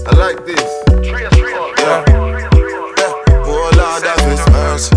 I like this. Yeah. Oh Lord, that is mercy.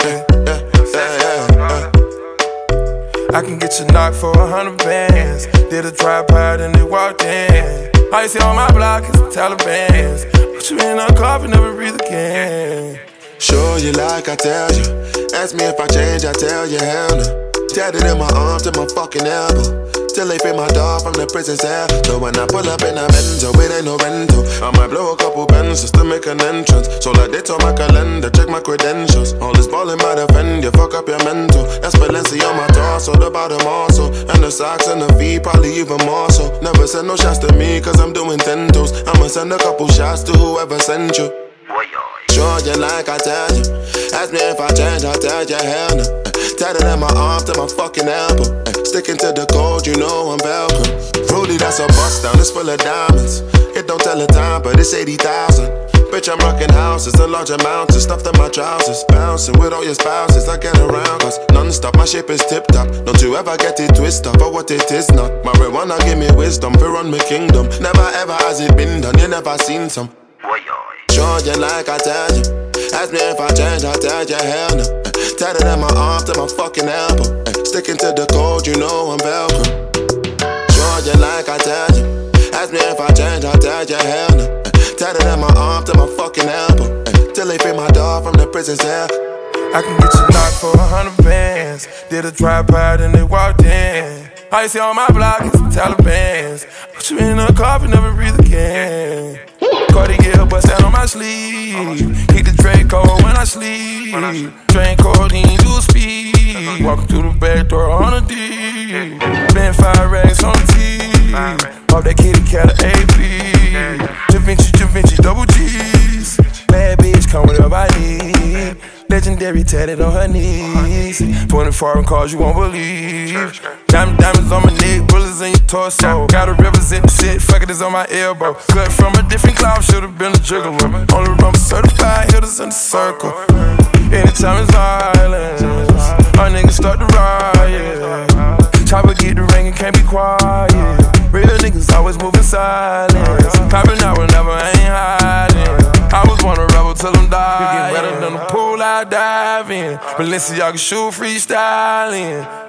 I can get you knocked for 100 bands. Did a tripod and they walked in. I see on my block is the Taliban's. Put you in a coffin, never breathe again. Show you like I tell you. Ask me if I change, I tell you hell no. Tatted in my arm to my fucking elbow. Still they free my dog from the prison cell. So when I pull up in a Benzo, it ain't no rental. I might blow a couple bands just to make an entrance. So like they told my calendar, check my credentials. All this ballin' might offend you, fuck up your mental. That's Valencia on my torso, the bottom also. And the socks and the feet, probably even more so. Never send no shots to me, cause I'm doing 10 toes. I'ma send a couple shots to whoever sent you. Sure you like I tell you. Ask me if I change, I tell you hell no. Tatted in my arm to my fucking elbow. Sticking to the code, you know I'm Velcro. Fruity, that's a bust down, it's full of diamonds. It don't tell the time, but it's 80,000. Bitch, I'm rocking houses in large amounts and stuffed in my trousers. Bouncing with all your spouses, I get around. Cause non-stop, my shape is tip-top. Don't you ever get it twisted for what it is not. Marijuana give me wisdom, fear on my kingdom. Never ever has it been done, you never seen some. Sure you like I tell you. Ask me if I change, I tell you hell no. Tatted in my arm to my fucking elbow. Sticking to the code, you know I'm Velcro. Sure you like I tell you. Ask me if I change, I tell you hell no. Tatted in my arm to my fucking elbow. Till they free my dog from the prison cell. I can get you knocked for 100 bands. Did a tripod and they walked in. I see on my block is the Taliban's. Put you in a coffin, never breathe again. Cardi get her bust down on my sleeve. Keep the Draco when I sleep. Drink codeine, do speed. Walking through the back door on a D. Been 5 racks on the T. Off that kitty cat of AP. Da Vinci, double G's. Bad bitch, come whatever I need. Legendary tatted on her knees. 20 foreign cars you won't believe. Diamonds on my neck, bullets in your torso. Gotta represent the shit, fuck it is on my elbow. Cut from a different cloud, should've been a jiggle. Only rumble certified, hitters in the circle. Anytime it's violence, our niggas start to riot. Chopper get the ring and can't be quiet. Real niggas always moving silence. Popping out whenever I ain't hiding. I was born a rebel till I'm dying. You get wetter than the pool I dive in. Balenciaga shoe freestyling.